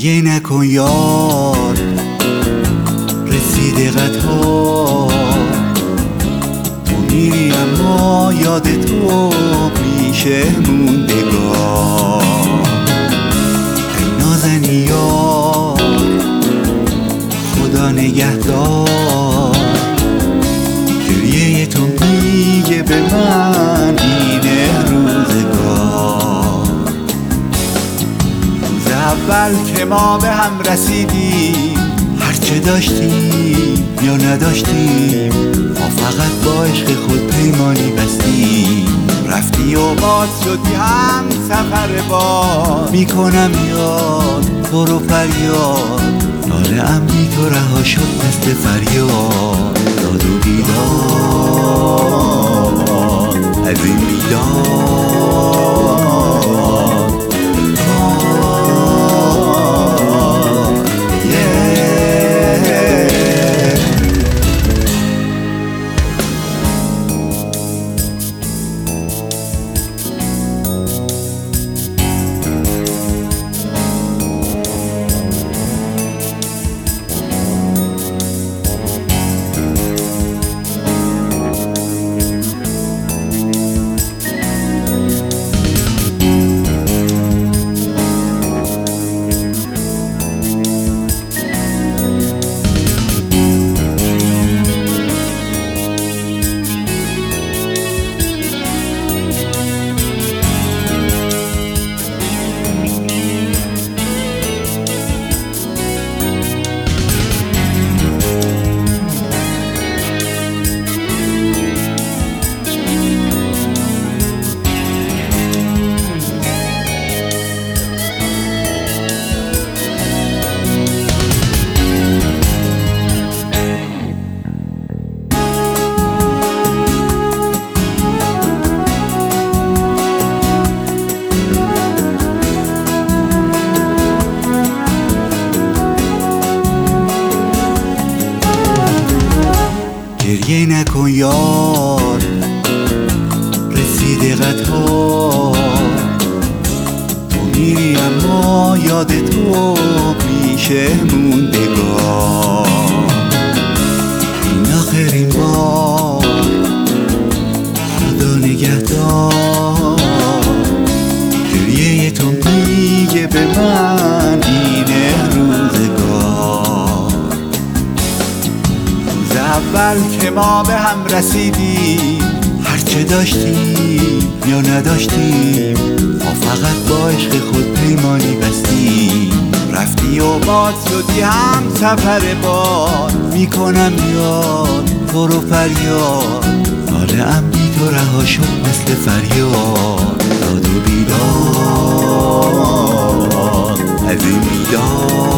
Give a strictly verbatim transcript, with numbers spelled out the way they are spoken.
گریه نکن یار، رسیده قطار، تو میری اما یاد تو میشه موندگار. ای نازنی یار، خدا نگهدار، گریه تو میگه به من اینه روزگار. روز اول که ما به هم رسیدیم، هرچه داشتیم یا نداشتیم، ما فقط با عشق خود پیمانی بستیم. رفتی و باز شدی هم سفر باز، میکنم یاد تو رو فریاد، ناله‌ام بی تو رها شد مثل فریاد. داد و بیداد از این بیداد، گریه نکن یار، رسیده قطار، تو میری اما یاد تو میشه موندگار. این آخرین بار، خدا نگهدار، گریه تو میگه به من اینه روزگار. اول که ما به هم رسیدیم، هرچه داشتیم یا نداشتیم، ما فقط با عشق خود پیمانی بستیم. رفتی و باز شدی هم سفر باز، میکنم یاد تو رو فریاد، ناله‌ام بی تو رها شد مثل فریاد. داد و بیداد از این بیداد.